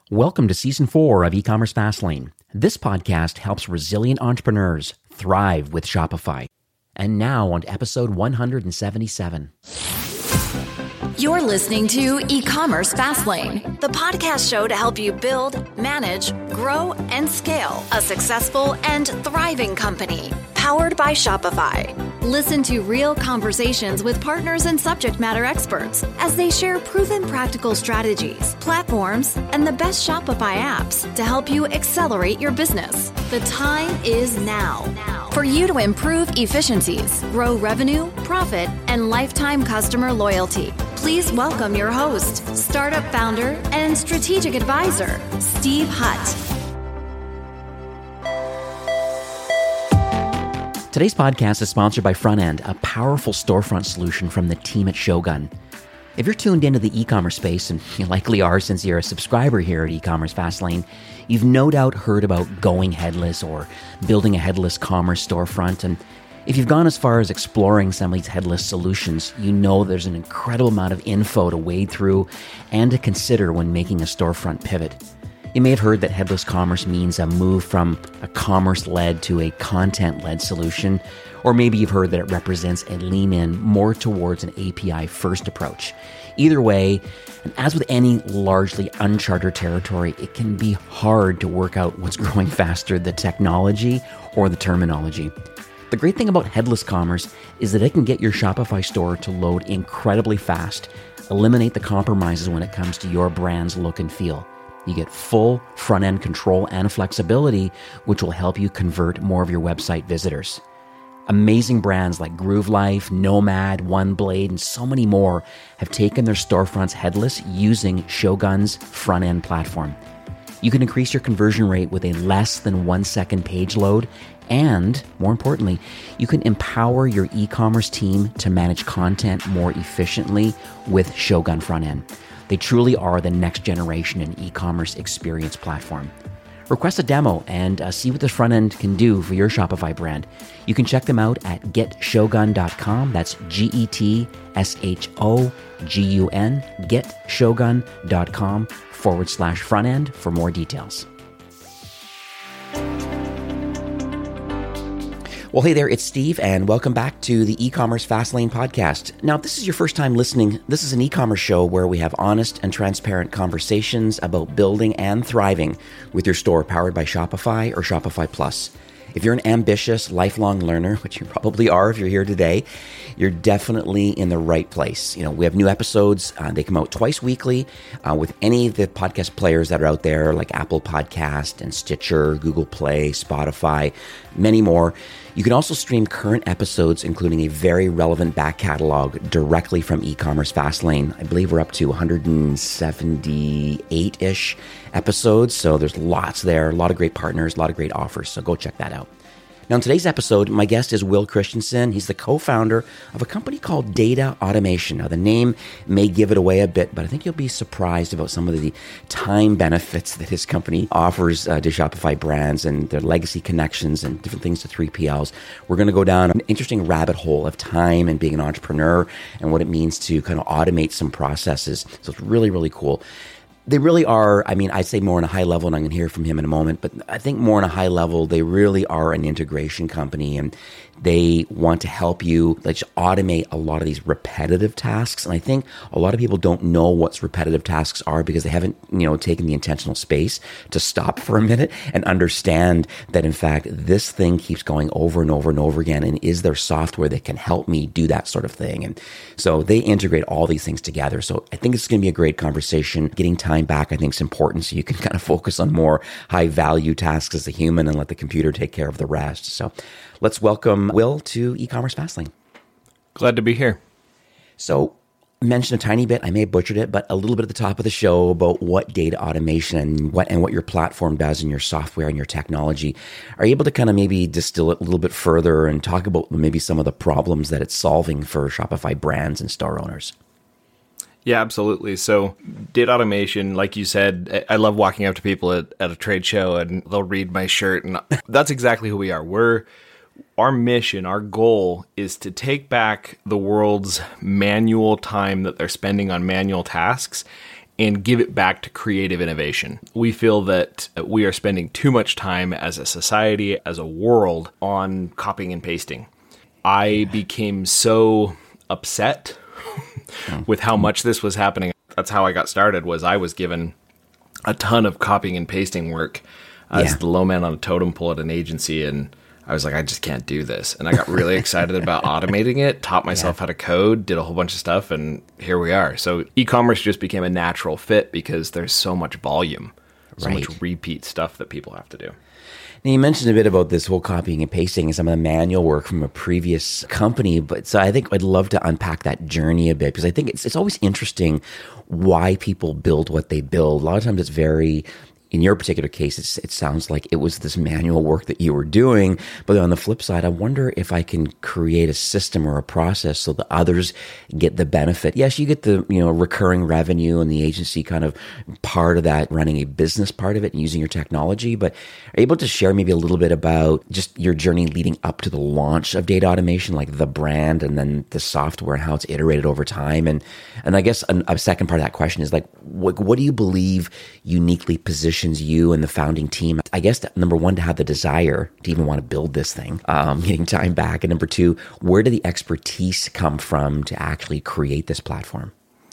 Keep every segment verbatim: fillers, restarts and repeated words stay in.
Welcome to Season four of E-Commerce Fastlane. This podcast helps resilient entrepreneurs thrive with Shopify. And now on to episode one hundred seventy-seven. You're listening to E-Commerce Fastlane, the podcast show to help you build, manage, grow, and scale a successful and thriving company, powered by Shopify. Listen to real conversations with partners and subject matter experts as they share proven practical strategies, platforms, and the best Shopify apps to help you accelerate your business. The time is now for you to improve efficiencies, grow revenue, profit, and lifetime customer loyalty. Please welcome your host, startup founder, and strategic advisor, Steve Hutt. Today's podcast is sponsored by Frontend, a powerful storefront solution from the team at Shogun. If you're tuned into the e-commerce space, and you likely are since you're a subscriber here at E-Commerce Fastlane, you've no doubt heard about going headless or building a headless commerce storefront. And if you've gone as far as exploring some of these headless solutions, you know there's an incredible amount of info to wade through and to consider when making a storefront pivot. You may have heard that headless commerce means a move from a commerce-led to a content-led solution, or maybe you've heard that it represents a lean-in more towards an A P I-first approach. Either way, and as with any largely uncharted territory, it can be hard to work out what's growing faster, the technology or the terminology. The great thing about headless commerce is that it can get your Shopify store to load incredibly fast, eliminate the compromises when it comes to your brand's look and feel. You get full front-end control and flexibility, which will help you convert more of your website visitors. Amazing brands like Groove Life, Nomad, OneBlade, and so many more have taken their storefronts headless using Shogun's front-end platform. You can increase your conversion rate with a less than one second page load, and more importantly, you can empower your e-commerce team to manage content more efficiently with Shogun Frontend. They truly are the next generation in e-commerce experience platform. Request a demo and uh, see what this front end can do for your Shopify brand. You can check them out at get shogun dot com. That's G E T S H O G U N, get shogun dot com forward slash front end for more details. Well, hey there, it's Steve, and welcome back to the E-Commerce Fastlane podcast. Now, if this is your first time listening, this is an e-commerce show where we have honest and transparent conversations about building and thriving with your store powered by Shopify or Shopify Plus. If you're an ambitious, lifelong learner, which you probably are if you're here today, you're definitely in the right place. You know, we have new episodes. Uh, they come out twice weekly uh, with any of the podcast players that are out there, like Apple Podcast and Stitcher, Google Play, Spotify, many more. You can also stream current episodes, including a very relevant back catalog directly from E-Commerce Fastlane. I believe we're up to one hundred seventy-eight-ish episodes, so there's lots there, a lot of great partners, a lot of great offers, so go check that out. Now, in today's episode, my guest is Will Christensen. He's the co-founder of a company called Data Automation. Now, the name may give it away a bit, but I think you'll be surprised about some of the time benefits that his company offers uh, to Shopify brands and their legacy connections and different things to three P Ls. We're going to go down an interesting rabbit hole of time and being an entrepreneur and what it means to kind of automate some processes. So it's really, really cool. They really are, I mean, I'd say more on a high level, and I'm going to hear from him in a moment, but I think more on a high level, they really are an integration company, and they want to help you like automate a lot of these repetitive tasks. And I think a lot of people don't know what repetitive tasks are because they haven't, you know, taken the intentional space to stop for a minute and understand that, in fact, this thing keeps going over and over and over again. And is there software that can help me do that sort of thing? And so they integrate all these things together. So I think it's going to be a great conversation. Getting time back, I think, is important. So you can kind of focus on more high value tasks as a human and let the computer take care of the rest. So let's welcome Will to E-Commerce Fastlane. Glad to be here. So I mentioned a tiny bit, I may have butchered it, but a little bit at the top of the show about what data automation and what and what your platform does and your software and your technology. Are you able to kind of maybe distill it a little bit further and talk about maybe some of the problems that it's solving for Shopify brands and store owners? Yeah, absolutely. So data automation, like you said, I love walking up to people at, at a trade show and they'll read my shirt, and that's exactly who we are. We're Our mission, our goal is to take back the world's manual time that they're spending on manual tasks and give it back to creative innovation. We feel that we are spending too much time as a society, as a world, on copying and pasting. I became so upset with how much this was happening. That's how I got started, was I was given a ton of copying and pasting work as yeah. the low man on a totem pole at an agency, and I was like, I just can't do this. And I got really excited about automating it, taught myself yeah. how to code, did a whole bunch of stuff, and here we are. So e-commerce just became a natural fit because there's so much volume, so right. much repeat stuff that people have to do. Now, you mentioned a bit about this whole copying and pasting and some of the manual work from a previous company, but so I think I'd love to unpack that journey a bit, because I think it's it's always interesting why people build what they build. A lot of times it's very... In your particular case, it's, it sounds like it was this manual work that you were doing. But on the flip side, I wonder if I can create a system or a process so that others get the benefit. Yes, you get the you know recurring revenue and the agency kind of part of that, running a business part of it and using your technology. But are you able to share maybe a little bit about just your journey leading up to the launch of data automation, like the brand and then the software and how it's iterated over time? And and I guess a, a second part of that question is like, what, what do you believe uniquely positions you and the founding team, I guess, that, number one, to have the desire to even want to build this thing, um, getting time back, and number two, where did the expertise come from to actually create this platform?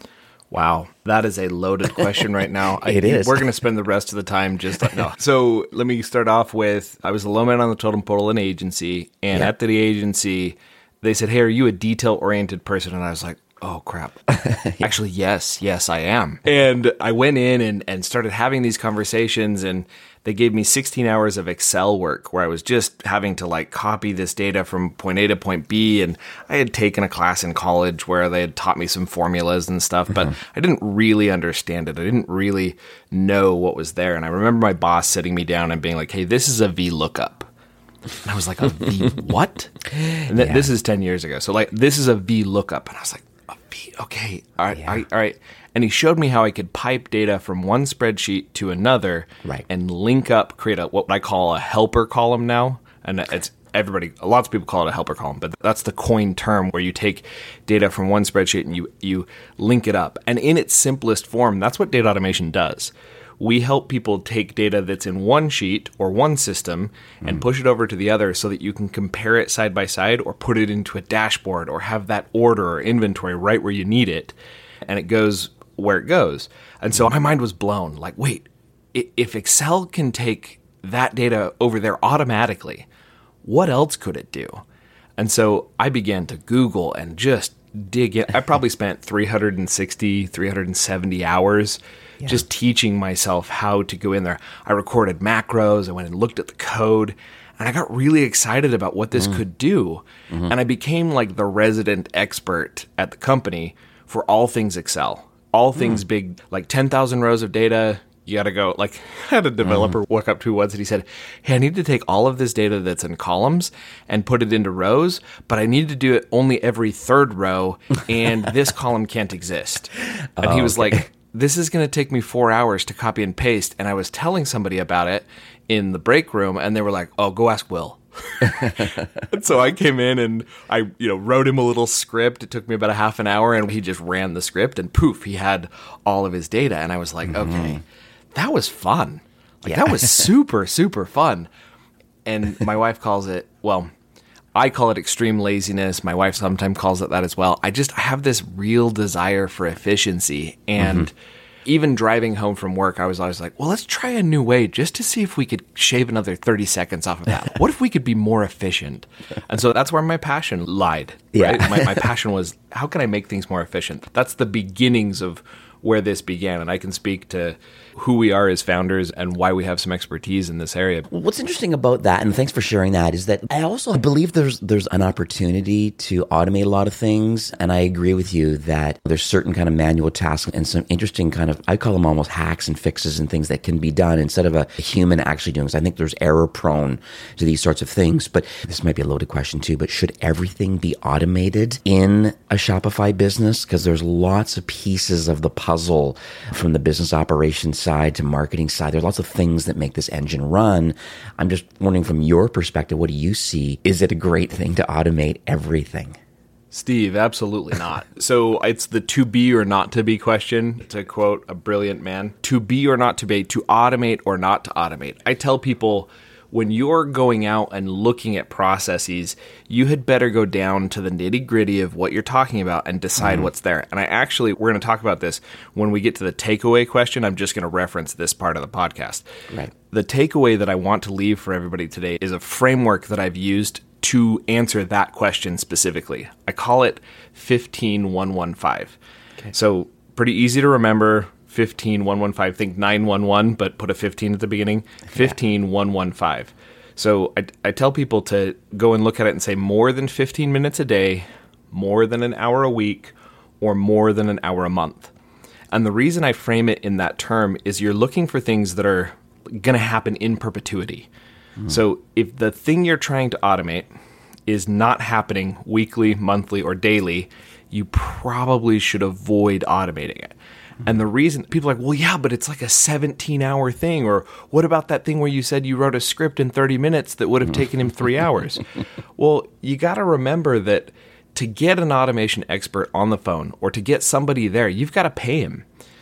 Wow, that is a loaded question right now. It I, is. We're going to spend the rest of the time just like, no. So let me start off with, I was the low man on the totem pole in an agency, and yeah. at the agency, they said, hey, are you a detail-oriented person? And I was like, oh, crap. yeah. Actually, yes, yes, I am. And I went in and, and started having these conversations, and they gave me sixteen hours of Excel work where I was just having to like copy this data from point A to point B. And I had taken a class in college where they had taught me some formulas and stuff, but mm-hmm. I didn't really understand it. I didn't really know what was there. And I remember my boss sitting me down and being like, hey, this is a VLOOKUP. And I was like, a V what? And th- yeah. this is ten years ago. So like, this is a VLOOKUP. And I was like, okay, all right, yeah. all right, all right. And he showed me how I could pipe data from one spreadsheet to another right. and link up, create a what I call a helper column now. And it's everybody, lots of people call it a helper column, but that's the coined term where you take data from one spreadsheet and you, you link it up. And in its simplest form, that's what data automation does. We help people take data that's in one sheet or one system and mm. push it over to the other so that you can compare it side by side or put it into a dashboard or have that order or inventory right where you need it, and it goes where it goes. And so my mind was blown. Like, wait, if Excel can take that data over there automatically, what else could it do? And so I began to Google and just dig in. I probably spent three hundred sixty, three hundred seventy hours Yeah. just teaching myself how to go in there. I recorded macros. I went and looked at the code, and I got really excited about what this mm. could do. Mm-hmm. And I became like the resident expert at the company for all things Excel, all things mm. big, like ten thousand rows of data. You got to go, like, I had a developer mm. walk up to me once and he said, hey, I need to take all of this data that's in columns and put it into rows, but I need to do it only every third row, and this column can't exist. And oh, he was okay. like, this is going to take me four hours to copy and paste. And I was telling somebody about it in the break room, and they were like, oh, go ask Will. And so I came in and I, you know, wrote him a little script. It took me about a half an hour, and he just ran the script, and poof, he had all of his data. And I was like, mm-hmm. okay, that was fun. Like, yeah. that was super, super fun. And my wife calls it, well, I call it extreme laziness. My wife sometimes calls it that as well. I just I have this real desire for efficiency. And mm-hmm. even driving home from work, I was always like, well, let's try a new way just to see if we could shave another thirty seconds off of that. What if we could be more efficient? And so that's where my passion lied. Right? Yeah. my, my passion was, how can I make things more efficient? That's the beginnings of where this began. And I can speak to who we are as founders and why we have some expertise in this area. What's interesting about that, and thanks for sharing that, is that I also believe there's there's an opportunity to automate a lot of things. And I agree with you that there's certain kind of manual tasks and some interesting kind of, I call them almost hacks and fixes and things that can be done instead of a human actually doing this. I think there's error prone to these sorts of things. But this might be a loaded question too, but should everything be automated in a Shopify business? Because there's lots of pieces of the puzzle from the business operations side to marketing side. There's lots of things that make this engine run. I'm just wondering from your perspective, what do you see? Is it a great thing to automate everything? Steve, absolutely not. So it's the to be or not to be question, to quote a brilliant man. To be or not to be, to automate or not to automate. I tell people, when you're going out and looking at processes, you had better go down to the nitty gritty of what you're talking about and decide mm. what's there. And I actually, we're going to talk about this when we get to the takeaway question. I'm just going to reference this part of the podcast. Right. The takeaway that I want to leave for everybody today is a framework that I've used to answer that question specifically. I call it fifteen one one five. Okay. So pretty easy to remember. fifteen one one five, think nine one one, but put a fifteen at the beginning. fifteen one one five. So I, I tell people to go and look at it and say more than fifteen minutes a day, more than an hour a week, or more than an hour a month. And the reason I frame it in that term is you're looking for things that are going to happen in perpetuity. Mm. So if the thing you're trying to automate is not happening weekly, monthly, or daily, you probably should avoid automating it. And the reason people are like, well, yeah, but it's like a seventeen hour thing. Or what about that thing where you said you wrote a script in thirty minutes that would have taken him three hours? Well, you got to remember that to get an automation expert on the phone or to get somebody there, you've got to pay him.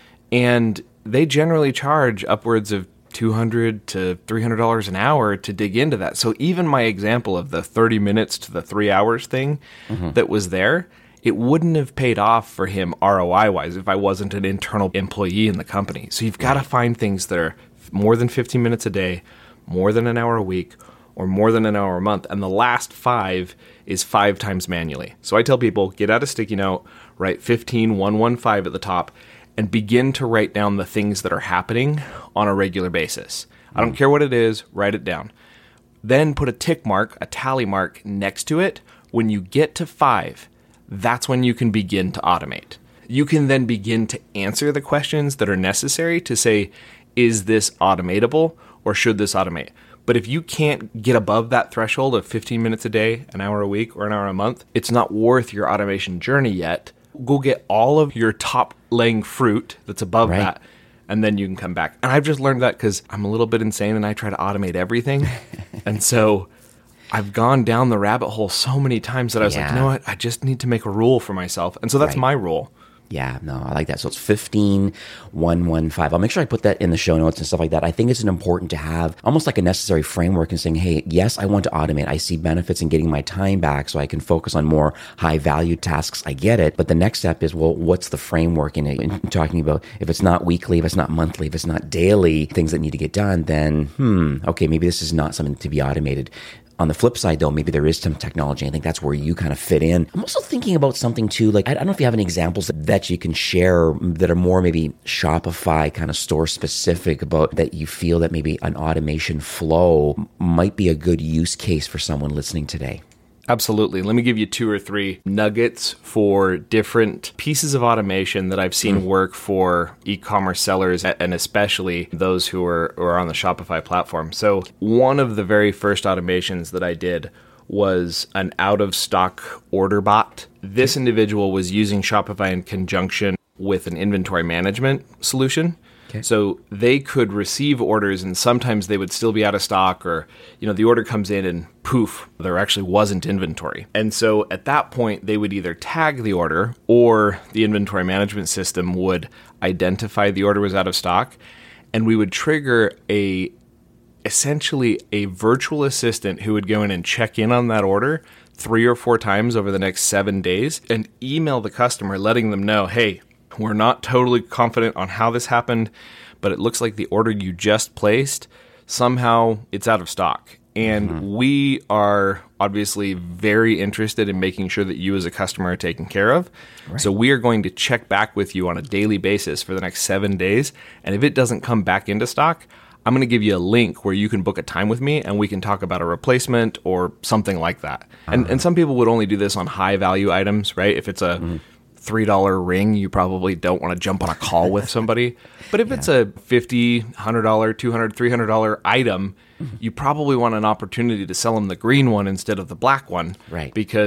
And they generally charge upwards of two hundred to three hundred dollars an hour to dig into that. So even my example of the thirty minutes to the three hours thing mm-hmm. that was there, it wouldn't have paid off for him R O I-wise if I wasn't an internal employee in the company. So you've got to find things that are more than fifteen minutes a day, more than an hour a week, or more than an hour a month. And the last five is five times manually. So I tell people, get out a sticky note, write fifteen one one five at the top, and begin to write down the things that are happening on a regular basis. I don't care what it is, write it down. Then put a tick mark, a tally mark next to it. When you get to five, that's when you can begin to automate. You can then begin to answer the questions that are necessary to say, is this automatable or should this automate? But if you can't get above that threshold of fifteen minutes a day, an hour a week, or an hour a month, it's not worth your automation journey yet. Go get all of your top laying fruit that's above right. that, and then you can come back. And I've just learned that because I'm a little bit insane and I try to automate everything. And so I've gone down the rabbit hole so many times that I was yeah. like, you know what? I just need to make a rule for myself. And so that's right. my rule. Yeah, no, I like that. So it's fifteen one one five. I'll make sure I put that in the show notes and stuff like that. I think it's important to have almost like a necessary framework and saying, hey, yes, I want to automate. I see benefits in getting my time back so I can focus on more high value tasks. I get it. But the next step is, well, what's the framework in it? And talking about if it's not weekly, if it's not monthly, if it's not daily, things that need to get done, then, hmm, okay, maybe this is not something to be automated. On the flip side, though, maybe there is some technology. I think that's where you kind of fit in. I'm also thinking about something, too. Like, I don't know if you have any examples that, that you can share that are more maybe Shopify kind of store specific about that you feel that maybe an automation flow might be a good use case for someone listening today. Absolutely. Let me give you two or three nuggets for different pieces of automation that I've seen mm. work for e-commerce sellers, and especially those who are, who are on the Shopify platform. So one of the very first automations that I did was an out-of-stock order bot. This individual was using Shopify in conjunction with an inventory management solution. Okay. So they could receive orders and sometimes they would still be out of stock, or, you know, the order comes in and poof, there actually wasn't inventory. And so at that point, they would either tag the order or the inventory management system would identify the order was out of stock, and we would trigger a essentially a virtual assistant who would go in and check in on that order three or four times over the next seven days and email the customer letting them know, hey, we're not totally confident on how this happened, but it looks like the order you just placed, somehow it's out of stock. And mm-hmm. we are obviously very interested in making sure that you as a customer are taken care of. Right. So we are going to check back with you on a daily basis for the next seven days. And if it doesn't come back into stock, I'm going to give you a link where you can book a time with me and we can talk about a replacement or something like that. Uh-huh. And and some people would only do this on high value items, right? If it's a mm-hmm. three dollar ring, you probably don't want to jump on a call with somebody. But if yeah. it's a fifty dollars, one hundred dollars, two hundred dollars, three hundred dollars item, mm-hmm. you probably want an opportunity to sell them the green one instead of the black one. Right. Because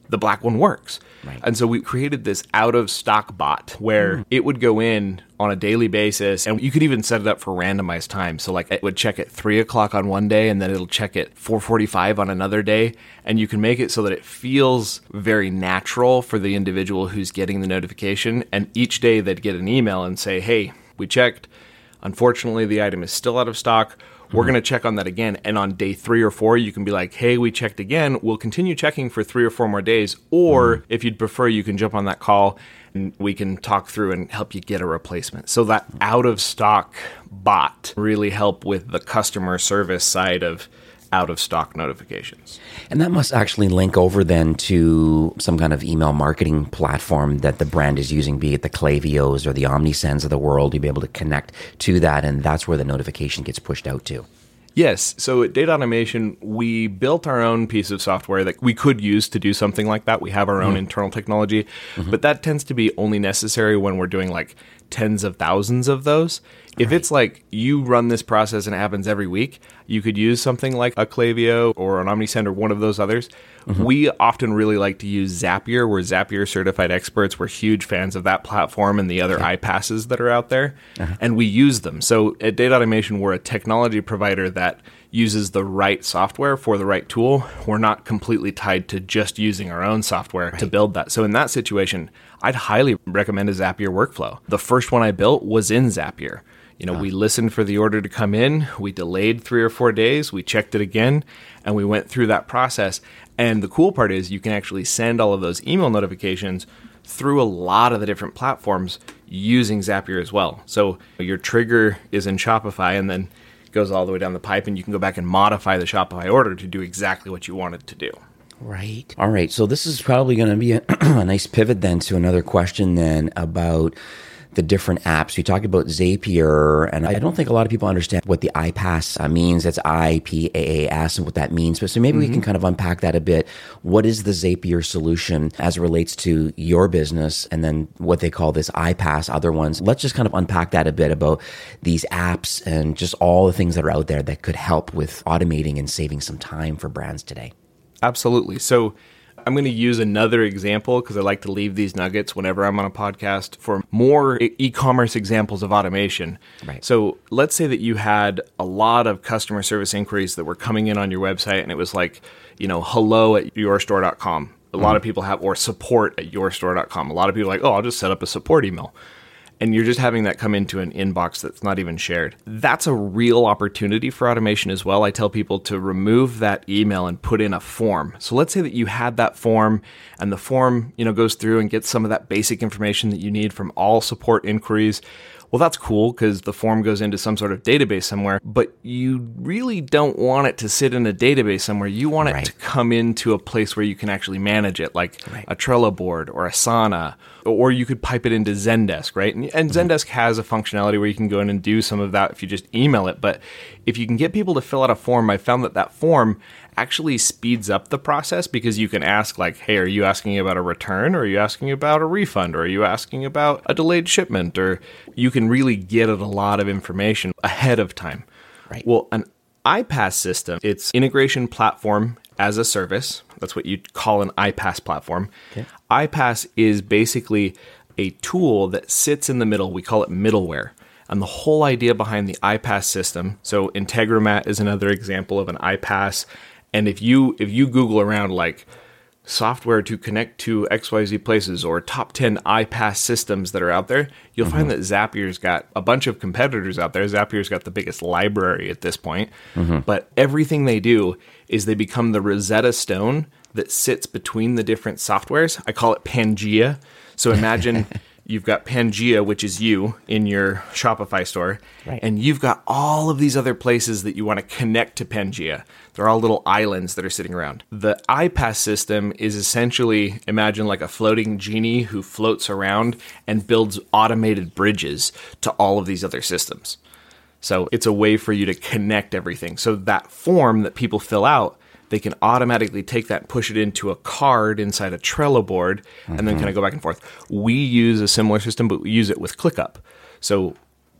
the black one works. Right. And so we created this out-of-stock bot where mm. it would go in on a daily basis, and you could even set it up for randomized time. So like it would check at three o'clock on one day, and then it'll check at four forty-five on another day. And you can make it so that it feels very natural for the individual who's getting the notification. And each day they'd get an email and say, hey, we checked. Unfortunately, the item is still out of stock. We're mm-hmm. going to check on that again. And on day three or four, you can be like, hey, we checked again. We'll continue checking for three or four more days. Or mm-hmm. if you'd prefer, you can jump on that call and we can talk through and help you get a replacement. So that out of stock bot really help with the customer service side of out of stock notifications. And that must actually link over then to some kind of email marketing platform that the brand is using, be it the Klaviyo's or the OmniSends of the world. You'll be able to connect to that, and that's where the notification gets pushed out to. Yes. So at Data Automation, we built our own piece of software that we could use to do something like that. We have our own mm-hmm. internal technology, mm-hmm. but that tends to be only necessary when we're doing like tens of thousands of those. If right. it's like you run this process and it happens every week, you could use something like a Klaviyo or an OmniSend or one of those others. Mm-hmm. We often really like to use Zapier. We're Zapier certified experts. We're huge fans of that platform and the other okay. iPasses that are out there, uh-huh. and we use them. So at Data Automation, we're a technology provider that uses the right software for the right tool. We're not completely tied to just using our own software right. to build that. So in that situation, I'd highly recommend a Zapier workflow. The first one I built was in Zapier. You know, yeah. we listened for the order to come in, we delayed three or four days, we checked it again, and we went through that process. And the cool part is you can actually send all of those email notifications through a lot of the different platforms using Zapier as well. So your trigger is in Shopify and then goes all the way down the pipe, and you can go back and modify the Shopify order to do exactly what you want it to do. Right. All right. So this is probably going to be a, a nice pivot then to another question then about the different apps. You talked about Zapier, and I don't think a lot of people understand what the iPaaS uh, means. That's I P A A S and what that means. But so maybe mm-hmm. we can kind of unpack that a bit. What is the Zapier solution as it relates to your business, and then what they call this iPaaS, other ones? Let's just kind of unpack that a bit about these apps and just all the things that are out there that could help with automating and saving some time for brands today. Absolutely. So I'm going to use another example because I like to leave these nuggets whenever I'm on a podcast for more e- e-commerce examples of automation. Right. So let's say that you had a lot of customer service inquiries that were coming in on your website, and it was like, you know, hello at your store dot com. A mm-hmm. lot of people have, or support at your store dot com. A lot of people are like, oh, I'll just set up a support email. And you're just having that come into an inbox that's not even shared. That's a real opportunity for automation as well. I tell people to remove that email and put in a form. So let's say that you had that form, and the form, you know, goes through and gets some of that basic information that you need from all support inquiries. Well, that's cool because the form goes into some sort of database somewhere, but you really don't want it to sit in a database somewhere. You want it right. to come into a place where you can actually manage it, like right. a Trello board or Asana, or you could pipe it into Zendesk, right? And, and mm-hmm. Zendesk has a functionality where you can go in and do some of that if you just email it. But if you can get people to fill out a form, I found that that form actually speeds up the process because you can ask like, hey, are you asking about a return, or are you asking about a refund, or are you asking about a delayed shipment? Or you can really get at a lot of information ahead of time. Right. Well, an iPaaS system, it's integration platform as a service. That's what you'd call an iPaaS platform. Okay. iPaaS is basically a tool that sits in the middle. We call it middleware. And the whole idea behind the iPaaS system, so Integromat is another example of an iPaaS. And if you if you Google around like software to connect to X Y Z places or top ten iPaaS systems that are out there, you'll mm-hmm. find that Zapier's got a bunch of competitors out there. Zapier's got the biggest library at this point. Mm-hmm. But everything they do is they become the Rosetta Stone that sits between the different softwares. I call it Pangea. So imagine you've got Pangea, which is you in your Shopify store, right. and you've got all of these other places that you want to connect to Pangea. They're all little islands that are sitting around. The iPaaS system is essentially, imagine like a floating genie who floats around and builds automated bridges to all of these other systems. So it's a way for you to connect everything. So that form that people fill out, they can automatically take that and push it into a card inside a Trello board, mm-hmm. and then kind of go back and forth. We use a similar system, but we use it with ClickUp. So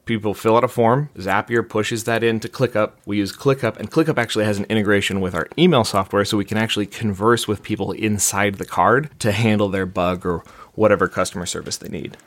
People fill out a form. Zapier pushes that into ClickUp. We use ClickUp, and ClickUp actually has an integration with our email software, so we can actually converse with people inside the card to handle their bug or whatever customer service they need.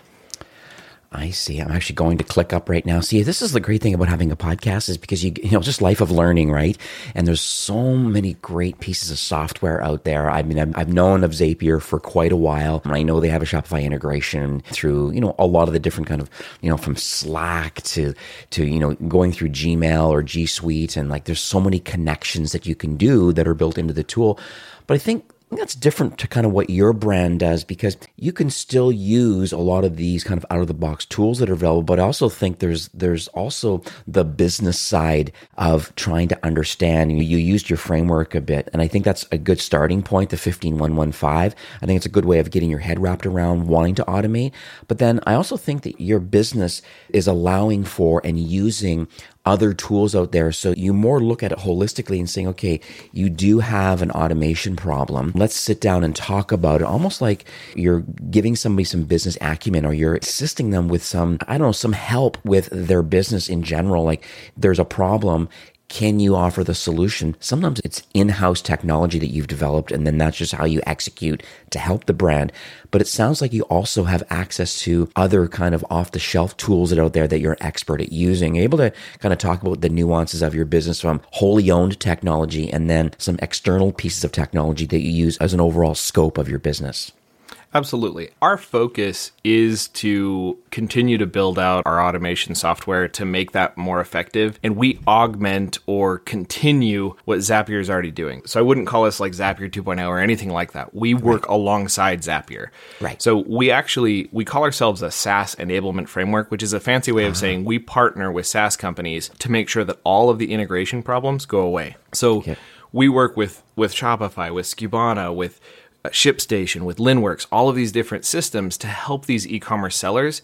I see. I'm actually going to ClickUp right now. See, this is the great thing about having a podcast is because you, you know, just life of learning, right? And there's so many great pieces of software out there. I mean, I've, I've known of Zapier for quite a while. And I know they have a Shopify integration through, you know, a lot of the different kind of, you know, from Slack to, to, you know, going through Gmail or G Suite. And like, there's so many connections that you can do that are built into the tool. But I think I think that's different to kind of what your brand does, because you can still use a lot of these kind of out of the box tools that are available. But I also think there's there's also the business side of trying to understand. You, you used your framework a bit, and I think that's a good starting point, the fifteen one one five. I think it's a good way of getting your head wrapped around wanting to automate. But then I also think that your business is allowing for and using other tools out there. So you more look at it holistically and saying, okay, you do have an automation problem. Let's sit down and talk about it. Almost like you're giving somebody some business acumen, or you're assisting them with some, I don't know, some help with their business in general. Like there's a problem. Can you offer the solution? Sometimes it's in-house technology that you've developed, and then that's just how you execute to help the brand. But it sounds like you also have access to other kind of off-the-shelf tools that are out there that you're an expert at using. You're able to kind of talk about the nuances of your business from wholly owned technology and then some external pieces of technology that you use as an overall scope of your business. Absolutely. Our focus is to continue to build out our automation software to make that more effective, and we augment or continue what Zapier is already doing. So I wouldn't call us like Zapier two point oh or anything like that. We work right alongside Zapier. Right. So we actually, we call ourselves a SaaS enablement framework, which is a fancy way of uh-huh. saying we partner with SaaS companies to make sure that all of the integration problems go away. So okay. we work with, with Shopify, with Skubana, with ShipStation, with Linworks, all of these different systems to help these e-commerce sellers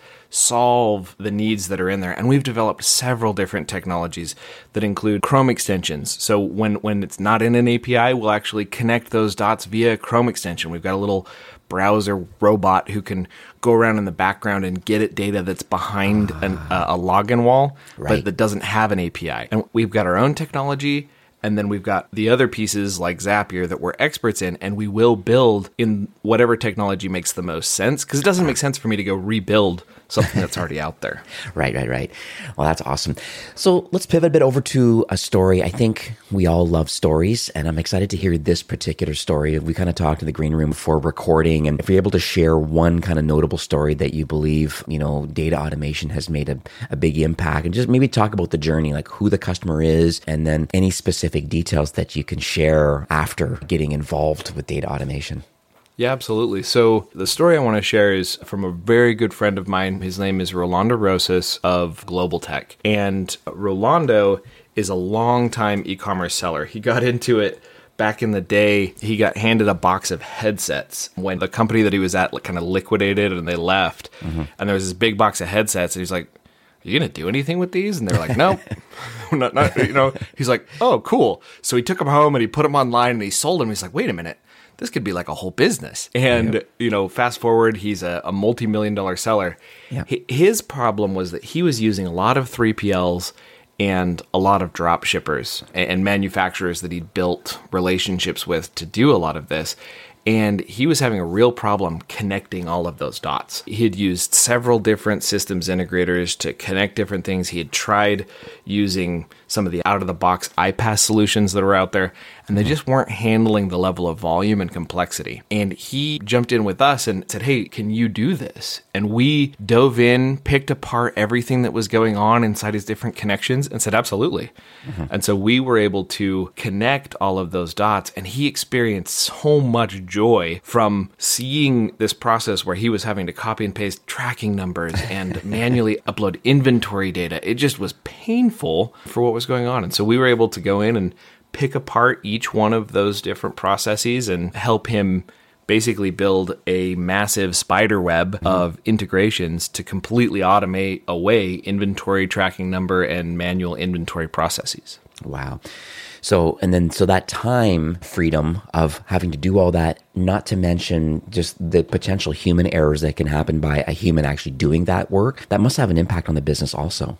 solve the needs that are in there. And we've developed several different technologies that include Chrome extensions. So when, when it's not in an A P I, we'll actually connect those dots via Chrome extension. We've got a little browser robot who can go around in the background and get at data that's behind an, uh, a login wall, right, but that doesn't have an A P I. And we've got our own technology. And then we've got the other pieces like Zapier that we're experts in, and we will build in whatever technology makes the most sense, because it doesn't make sense for me to go rebuild something that's already out there. Right, right, right. Well, that's awesome. So let's pivot a bit over to a story. I think we all love stories, and I'm excited to hear this particular story. We kind of talked in the green room before recording, and if you're able to share one kind of notable story that you believe, you know, data automation has made a, a big impact, and just maybe talk about the journey, like who the customer is, and then any specific details that you can share after getting involved with data automation. Yeah, absolutely. So the story I want to share is from a very good friend of mine. His name is Rolando Rosas of Global Tech. And Rolando is a longtime e-commerce seller. He got into it back in the day. He got handed a box of headsets when the company that he was at kind of liquidated and they left. Mm-hmm. And there was this big box of headsets. And he's like, are you going to do anything with these? And they're like, no, not, not, you know, he's like, oh, cool. So he took them home and he put them online and he sold them. He's like, wait a minute, this could be like a whole business. And, yep. you know, fast forward, he's a, a multi-million dollar seller. Yep. His problem was that he was using a lot of three P Ls and a lot of drop shippers and manufacturers that he'd built relationships with to do a lot of this. And he was having a real problem connecting all of those dots. He had used several different systems integrators to connect different things. He had tried using some of the out-of-the-box iPaaS solutions that were out there, and they just weren't handling the level of volume and complexity. And he jumped in with us and said, hey, can you do this? And we dove in, picked apart everything that was going on inside his different connections and said, absolutely. Mm-hmm. And so we were able to connect all of those dots, and he experienced so much joy from seeing this process where he was having to copy and paste tracking numbers and manually upload inventory data. It just was painful for what was going on. And so we were able to go in and pick apart each one of those different processes and help him basically build a massive spider web mm-hmm. of integrations to completely automate away inventory tracking number and manual inventory processes. Wow. So, and then, so that time freedom of having to do all that, not to mention just the potential human errors that can happen by a human actually doing that work, that must have an impact on the business also.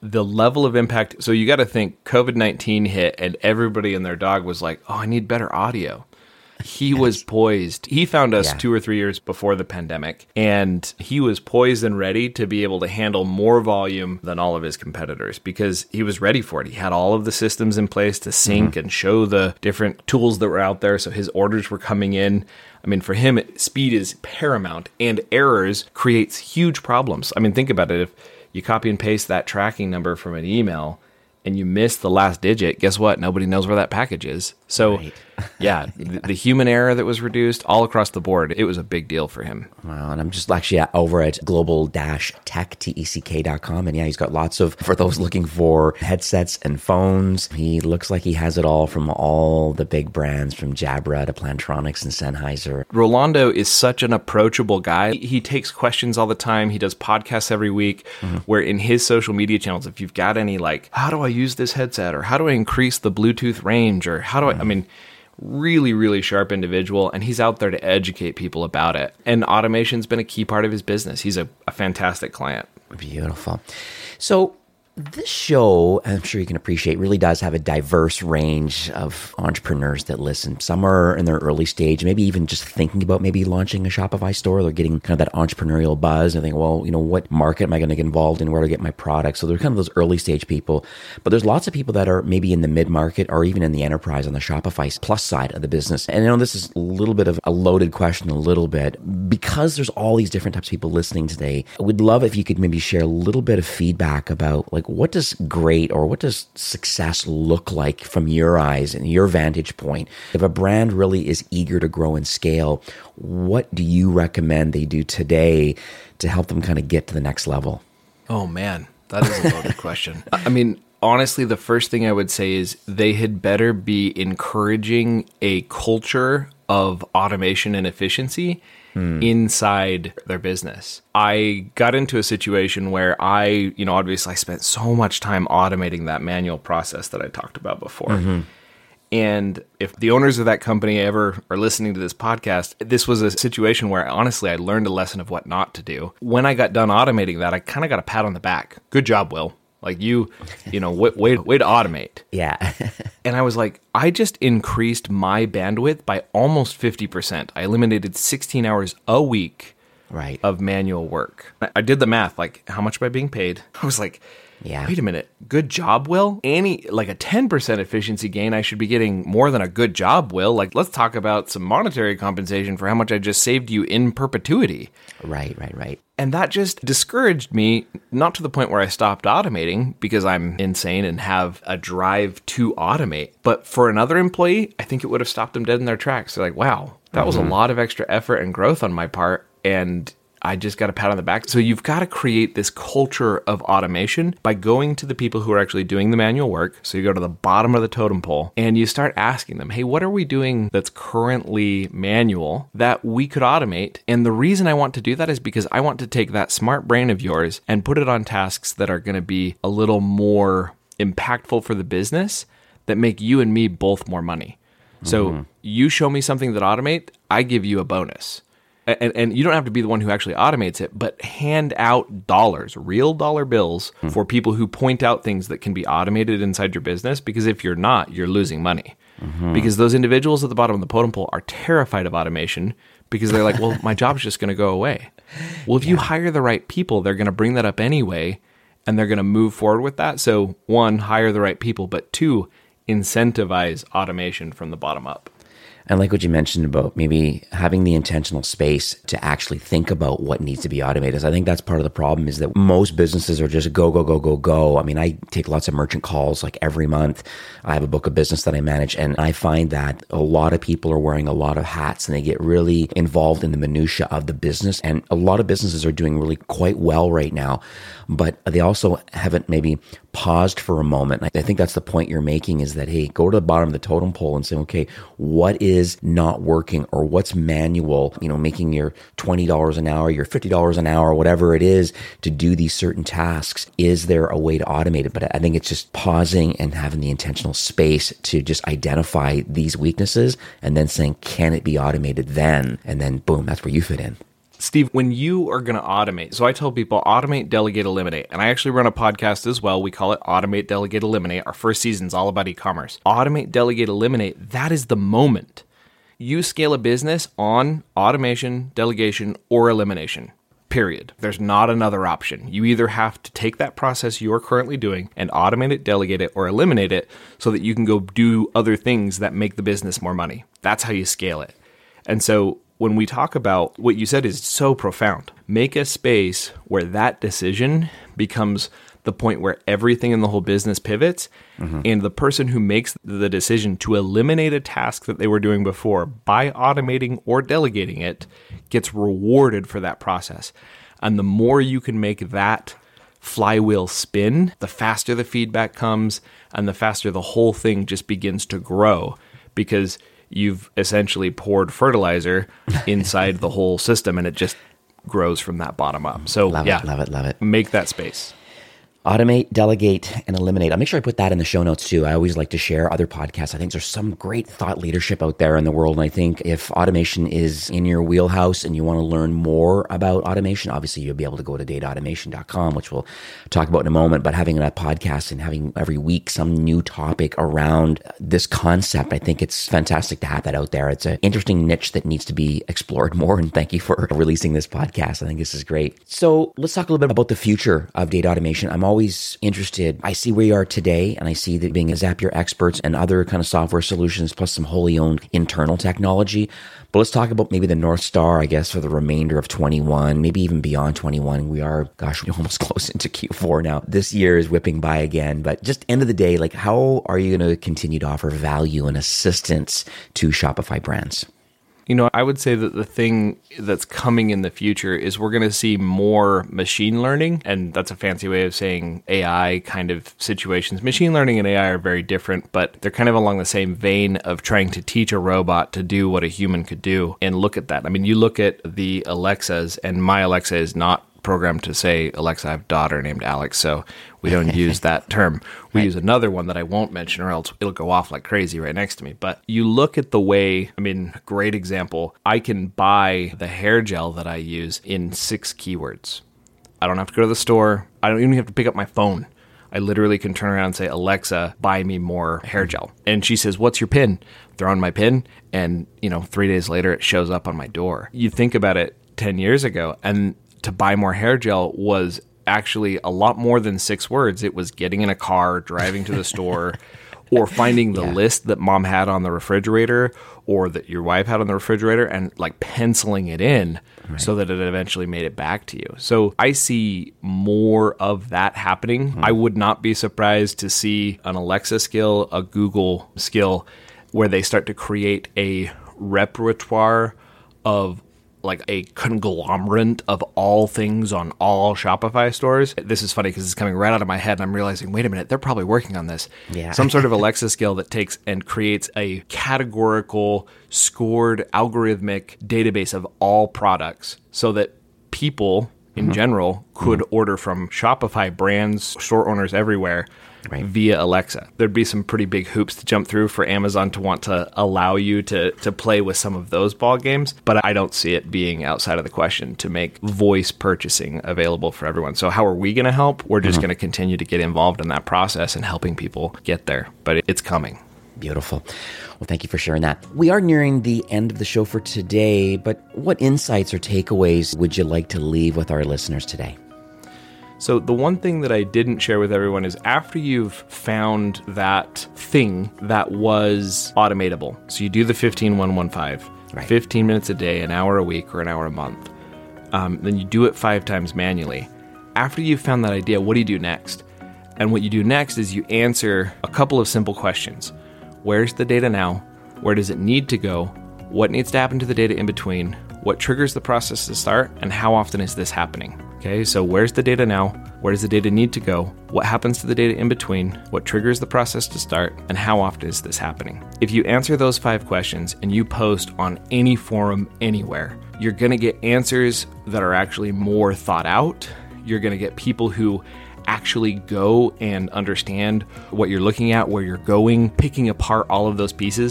the level of impact. So you got to think covid nineteen hit and everybody and their dog was like, oh, I need better audio. He yes. was poised. He found us yeah. two or three years before the pandemic, and he was poised and ready to be able to handle more volume than all of his competitors because he was ready for it. He had all of the systems in place to sync mm-hmm. and show the different tools that were out there. So his orders were coming in. I mean, for him, speed is paramount, and errors creates huge problems. I mean, think about it. If you copy and paste that tracking number from an email and you miss the last digit, guess what? Nobody knows where that package is. So, right. yeah, the, the human error that was reduced all across the board, it was a big deal for him. Wow, and I'm just actually over at global dash tech dot com, and yeah, he's got lots of, for those looking for headsets and phones, he looks like he has it all from all the big brands, from Jabra to Plantronics and Sennheiser. Rolando is such an approachable guy. He takes questions all the time. He does podcasts every week, mm-hmm. where in his social media channels, if you've got any like, how do I use this headset, or how do I increase the Bluetooth range, or how do I, I mean, really, really sharp individual, and he's out there to educate people about it. And automation's been a key part of his business. He's a, a fantastic client. Beautiful. So this show, I'm sure you can appreciate, really does have a diverse range of entrepreneurs that listen. Some are in their early stage, maybe even just thinking about maybe launching a Shopify store. They're getting kind of that entrepreneurial buzz and think, well, you know, what market am I going to get involved in? Where do I get my products? So they're kind of those early stage people. But there's lots of people that are maybe in the mid-market or even in the enterprise on the Shopify plus side of the business. And I know this is a little bit of a loaded question, a little bit, because there's all these different types of people listening today. I would love if you could maybe share a little bit of feedback about like, what does great or what does success look like from your eyes and your vantage point? If a brand really is eager to grow and scale, what do you recommend they do today to help them kind of get to the next level? Oh man, that is a loaded question. I mean, honestly, the first thing I would say is they had better be encouraging a culture of automation and efficiency Hmm. inside their business. I got into a situation where I, you know, obviously I spent so much time automating that manual process that I talked about before. Mm-hmm. And if the owners of that company ever are listening to this podcast, this was a situation where honestly I learned a lesson of what not to do. When I got done automating that, I kind of got a pat on the back. Good job, Will. Like you, you know, way, way, way to automate. Yeah. And I was like, I just increased my bandwidth by almost fifty percent. I eliminated sixteen hours a week right. of manual work. I did the math, like how much am I being paid? I was like, yeah. Wait a minute. Good job, Will? Any, like a ten percent efficiency gain, I should be getting more than a good job, Will. Like, let's talk about some monetary compensation for how much I just saved you in perpetuity. Right, right, right. And that just discouraged me, not to the point where I stopped automating because I'm insane and have a drive to automate. But for another employee, I think it would have stopped them dead in their tracks. They're like, wow, that mm-hmm. was a lot of extra effort and growth on my part. And I just got a pat on the back. So you've got to create this culture of automation by going to the people who are actually doing the manual work. So you go to the bottom of the totem pole and you start asking them, hey, what are we doing that's currently manual that we could automate? And the reason I want to do that is because I want to take that smart brain of yours and put it on tasks that are going to be a little more impactful for the business that make you and me both more money. Mm-hmm. So you show me something that automate, I give you a bonus. And, and you don't have to be the one who actually automates it, but hand out dollars, real dollar bills mm. for people who point out things that can be automated inside your business. Because if you're not, you're losing money. Mm-hmm. Because those individuals at the bottom of the totem pole are terrified of automation because they're like, well, my job's just going to go away. Well, if yeah. you hire the right people, they're going to bring that up anyway, and they're going to move forward with that. So one, hire the right people, but two, incentivize automation from the bottom up. And like what you mentioned about maybe having the intentional space to actually think about what needs to be automated. So I think that's part of the problem is that most businesses are just go, go, go, go, go. I mean, I take lots of merchant calls like every month. I have a book of business that I manage, and I find that a lot of people are wearing a lot of hats and they get really involved in the minutia of the business. And a lot of businesses are doing really quite well right now, but they also haven't maybe paused for a moment. I think that's the point you're making is that, hey, go to the bottom of the totem pole and say, okay, what is not working or what's manual, you know, making your twenty dollars an hour, your fifty dollars an hour, whatever it is to do these certain tasks. Is there a way to automate it? But I think it's just pausing and having the intentional space to just identify these weaknesses and then saying, can it be automated then? And then boom, that's where you fit in. Steve, when you are going to automate, so I tell people automate, delegate, eliminate. And I actually run a podcast as well. We call it Automate, Delegate, Eliminate. Our first season is all about e-commerce. Automate, delegate, eliminate. That is the moment. You scale a business on automation, delegation, or elimination. Period. There's not another option. You either have to take that process you're currently doing and automate it, delegate it, or eliminate it so that you can go do other things that make the business more money. That's how you scale it. And so when we talk about what you said is so profound, make a space where that decision becomes the point where everything in the whole business pivots, mm-hmm. and the person who makes the decision to eliminate a task that they were doing before by automating or delegating it gets rewarded for that process. And the more you can make that flywheel spin, the faster the feedback comes and the faster the whole thing just begins to grow, because you've essentially poured fertilizer inside the whole system and it just grows from that bottom up. So love yeah, it, love it, love it. Make that space. Automate, delegate, and eliminate. I'll make sure I put that in the show notes too. I always like to share other podcasts. I think there's some great thought leadership out there in the world. And I think if automation is in your wheelhouse and you want to learn more about automation, obviously you'll be able to go to data automation dot com, which we'll talk about in a moment. But having a podcast and having every week some new topic around this concept, I think it's fantastic to have that out there. It's an interesting niche that needs to be explored more. And thank you for releasing this podcast. I think this is great. So let's talk a little bit about the future of data automation. I'm always always interested. I see where you are today, and I see that being a Zapier experts and other kind of software solutions, plus some wholly owned internal technology. But let's talk about maybe the North Star, I guess, for the remainder of twenty-one, maybe even beyond twenty-one. We are, gosh, we're almost close into Q four now. This year is whipping by again. But just end of the day, like, how are you going to continue to offer value and assistance to Shopify brands? You know, I would say that the thing that's coming in the future is we're going to see more machine learning, and that's a fancy way of saying A I kind of situations. Machine learning and A I are very different, but they're kind of along the same vein of trying to teach a robot to do what a human could do. And look at that. I mean, you look at the Alexas, and my Alexa is not programmed to say, Alexa, I have a daughter named Alex, so we don't use that term. We right. use another one that I won't mention, or else it'll go off like crazy right next to me. But you look at the way, I mean, great example, I can buy the hair gel that I use in six keywords. I don't have to go to the store. I don't even have to pick up my phone. I literally can turn around and say, Alexa, buy me more hair gel. And she says, what's your PIN? Throw in my PIN, and, you know, three days later, it shows up on my door. You think about it ten years ago, and to buy more hair gel was actually a lot more than six words. It was getting in a car, driving to the store, or finding the yeah. list that mom had on the refrigerator or that your wife had on the refrigerator and like penciling it in right. so that it eventually made it back to you. So I see more of that happening. Mm-hmm. I would not be surprised to see an Alexa skill, a Google skill, where they start to create a repertoire of like a conglomerate of all things on all Shopify stores. This is funny because it's coming right out of my head and I'm realizing, wait a minute, they're probably working on this. Yeah. Some sort of Alexa skill that takes and creates a categorical, scored, algorithmic database of all products so that people in mm-hmm. general could mm-hmm. order from Shopify brands, store owners everywhere, right. via Alexa. There'd be some pretty big hoops to jump through for Amazon to want to allow you to to play with some of those ball games, but I don't see it being outside of the question to make voice purchasing available for everyone. So how are we going to help? We're just mm-hmm. going to continue to get involved in that process and helping people get there, but it's coming. Beautiful. Well, thank you for sharing that. We are nearing the end of the show for today, but what insights or takeaways would you like to leave with our listeners today? So the one thing that I didn't share with everyone is after you've found that thing that was automatable, so you do the fifteen one fifteen, right. fifteen minutes a day, an hour a week, or an hour a month, um, then you do it five times manually. After you've found that idea, what do you do next? And what you do next is you answer a couple of simple questions. Where's the data now? Where does it need to go? What needs to happen to the data in between? What triggers the process to start? And how often is this happening? Okay, so where's the data now? Where does the data need to go? What happens to the data in between? What triggers the process to start? And how often is this happening? If you answer those five questions and you post on any forum anywhere, you're going to get answers that are actually more thought out. You're going to get people who actually go and understand what you're looking at, where you're going, picking apart all of those pieces.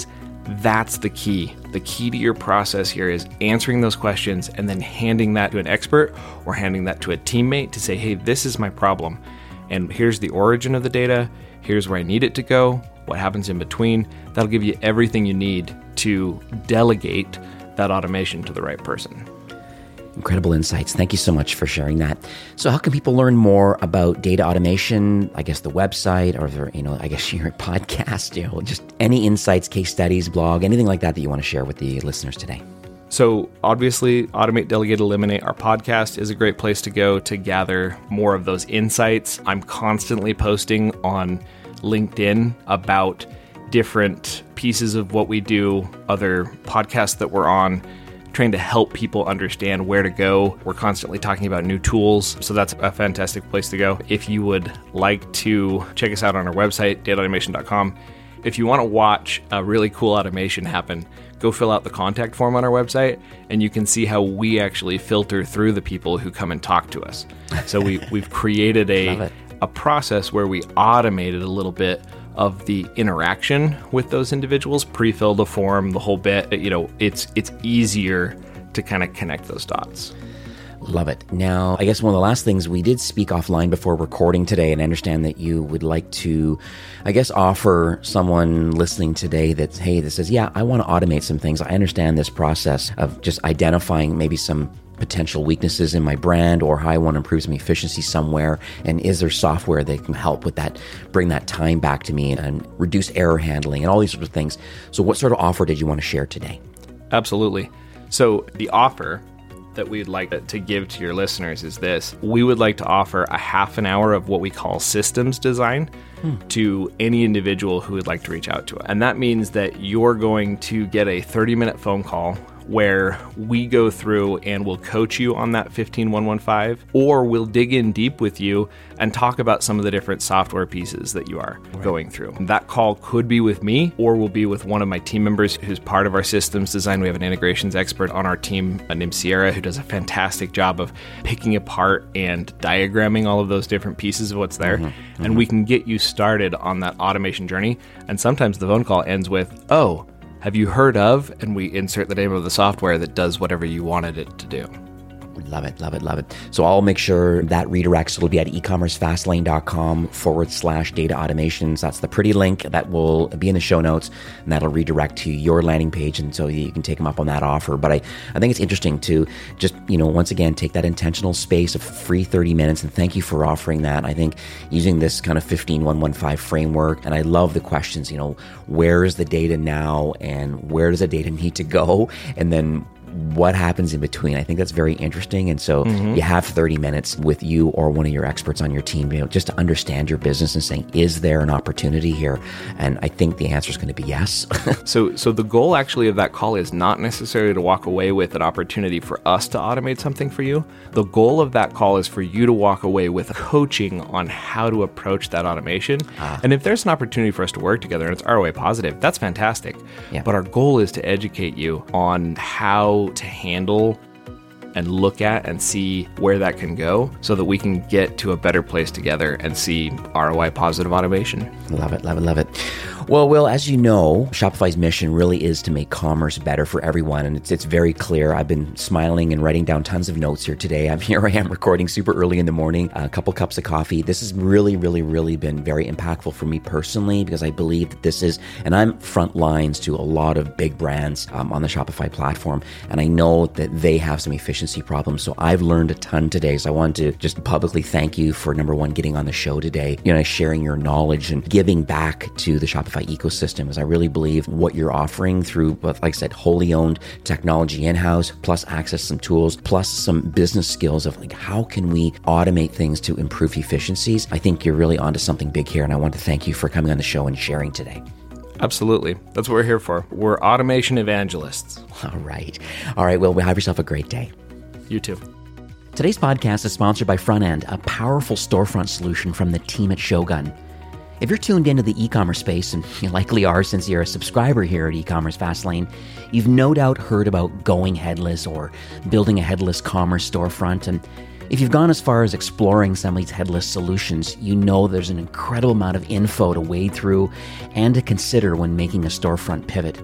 That's the key. The key to your process here is answering those questions and then handing that to an expert or handing that to a teammate to say, hey, this is my problem. And here's the origin of the data. Here's where I need it to go. What happens in between. That'll give you everything you need to delegate that automation to the right person. Incredible insights. Thank you so much for sharing that. So how can people learn more about data automation? I guess the website or, you know, I guess your podcast, you know, just any insights, case studies, blog, anything like that that you want to share with the listeners today. So obviously, Automate, Delegate, Eliminate, our podcast is a great place to go to gather more of those insights. I'm constantly posting on LinkedIn about different pieces of what we do, other podcasts that we're on, trying to help people understand where to go. We're constantly talking about new tools, so that's a fantastic place to go. If you would like to check us out on our website, data automation dot com, if you want to watch a really cool automation happen, go fill out the contact form on our website, and you can see how we actually filter through the people who come and talk to us. So we, we've created a, a process where we automated a little bit of the interaction with those individuals, pre-filled a form, the whole bit. You know, it's it's easier to kind of connect those dots. Love it. Now, I guess one of the last things we did speak offline before recording today, and I understand that you would like to, I guess, offer someone listening today that, hey, that says, yeah, I want to automate some things. I understand this process of just identifying maybe some potential weaknesses in my brand or how I want to improve some efficiency somewhere. And is there software that can help with that, bring that time back to me and reduce error handling and all these sorts of things? So what sort of offer did you want to share today? Absolutely. So the offer that we'd like to give to your listeners is this. We would like to offer a half an hour of what we call systems design hmm. to any individual who would like to reach out to us. And that means that you're going to get a thirty minute phone call where we go through and we'll coach you on that fifteen one fifteen, or we'll dig in deep with you and talk about some of the different software pieces that you are right. going through. That call could be with me, or will be with one of my team members who's part of our systems design. We have an integrations expert on our team named Sierra, who does a fantastic job of picking apart and diagramming all of those different pieces of what's there. Mm-hmm, mm-hmm. And we can get you started on that automation journey. And sometimes the phone call ends with, oh, have you heard of, and we insert the name of the software that does whatever you wanted it to do. Love it, love it, love it. So I'll make sure that redirects. It'll be at ecommercefastlane.com forward slash data automations. That's the pretty link that will be in the show notes, and that'll redirect to your landing page. And so you can take them up on that offer. But I, I think it's interesting to just, you know, once again, take that intentional space of free thirty minutes. And thank you for offering that. I think using this kind of fifteen one fifteen framework, and I love the questions, you know, where is the data now and where does the data need to go? And then what happens in between? I think that's very interesting. And so mm-hmm. you have thirty minutes with you or one of your experts on your team, you know, just to understand your business and saying, is there an opportunity here? And I think the answer is going to be yes. so, so the goal actually of that call is not necessarily to walk away with an opportunity for us to automate something for you. The goal of that call is for you to walk away with coaching on how to approach that automation. Ah. And if there's an opportunity for us to work together and it's R O I positive, that's fantastic. Yeah. But our goal is to educate you on how to handle and look at and see where that can go so that we can get to a better place together and see R O I positive automation. Love it, love it, love it. Well, Will, as you know, Shopify's mission really is to make commerce better for everyone. And it's it's very clear. I've been smiling and writing down tons of notes here today. I'm here I am recording super early in the morning, a couple cups of coffee. This has really, really, really been very impactful for me personally, because I believe that this is, and I'm front lines to a lot of big brands um, on the Shopify platform. And I know that they have some efficiency problems. So I've learned a ton today. So I want to just publicly thank you for, number one, getting on the show today, you know, sharing your knowledge and giving back to the Shopify ecosystem, because I really believe what you're offering through, like I said, wholly owned technology in-house, plus access to some tools, plus some business skills of like, how can we automate things to improve efficiencies? I think you're really onto something big here. And I want to thank you for coming on the show and sharing today. Absolutely. That's what we're here for. We're automation evangelists. All right. All right. Well, have yourself a great day. You too. Today's podcast is sponsored by FrontEnd, a powerful storefront solution from the team at Shogun. If you're tuned into the e-commerce space, and you likely are since you're a subscriber here at E-commerce Fastlane, you've no doubt heard about going headless or building a headless commerce storefront. And if you've gone as far as exploring some of these headless solutions, you know there's an incredible amount of info to wade through and to consider when making a storefront pivot.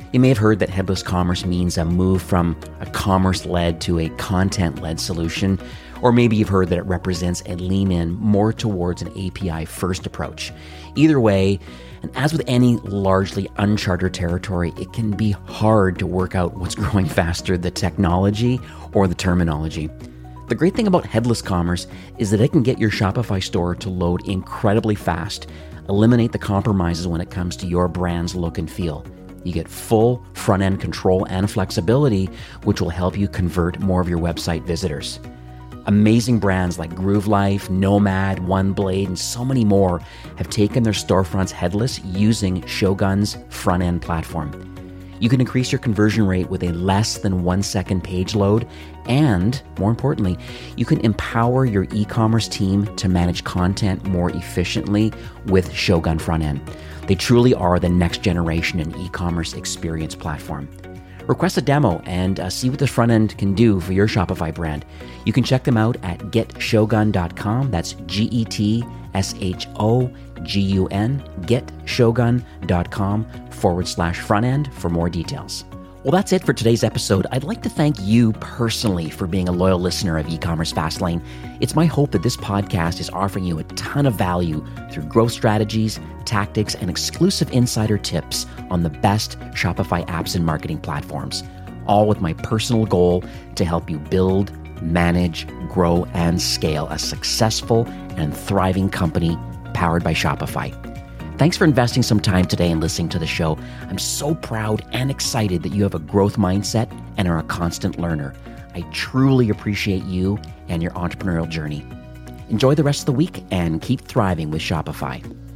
You may have heard that headless commerce means a move from a commerce-led to a content-led solution, or maybe you've heard that it represents a lean-in more towards an A P I-first approach. Either way, and as with any largely uncharted territory, it can be hard to work out what's growing faster, the technology or the terminology. The great thing about headless commerce is that it can get your Shopify store to load incredibly fast, eliminate the compromises when it comes to your brand's look and feel. You get full front-end control and flexibility, which will help you convert more of your website visitors. Amazing brands like Groove Life, Nomad, OneBlade, and so many more have taken their storefronts headless using Shogun's front-end platform. You can increase your conversion rate with a less than one second page load, and more importantly, you can empower your e-commerce team to manage content more efficiently with Shogun Front-End. They truly are the next generation in e-commerce experience platform. Request a demo and uh, see what the front end can do for your Shopify brand. You can check them out at get shogun dot com. That's G E T S H O G U N, get shogun dot com forward slash front end for more details. Well, that's it for today's episode. I'd like to thank you personally for being a loyal listener of E-commerce Fastlane. It's my hope that this podcast is offering you a ton of value through growth strategies, tactics, and exclusive insider tips on the best Shopify apps and marketing platforms, all with my personal goal to help you build, manage, grow, and scale a successful and thriving company powered by Shopify. Thanks for investing some time today and listening to the show. I'm so proud and excited that you have a growth mindset and are a constant learner. I truly appreciate you and your entrepreneurial journey. Enjoy the rest of the week and keep thriving with Shopify.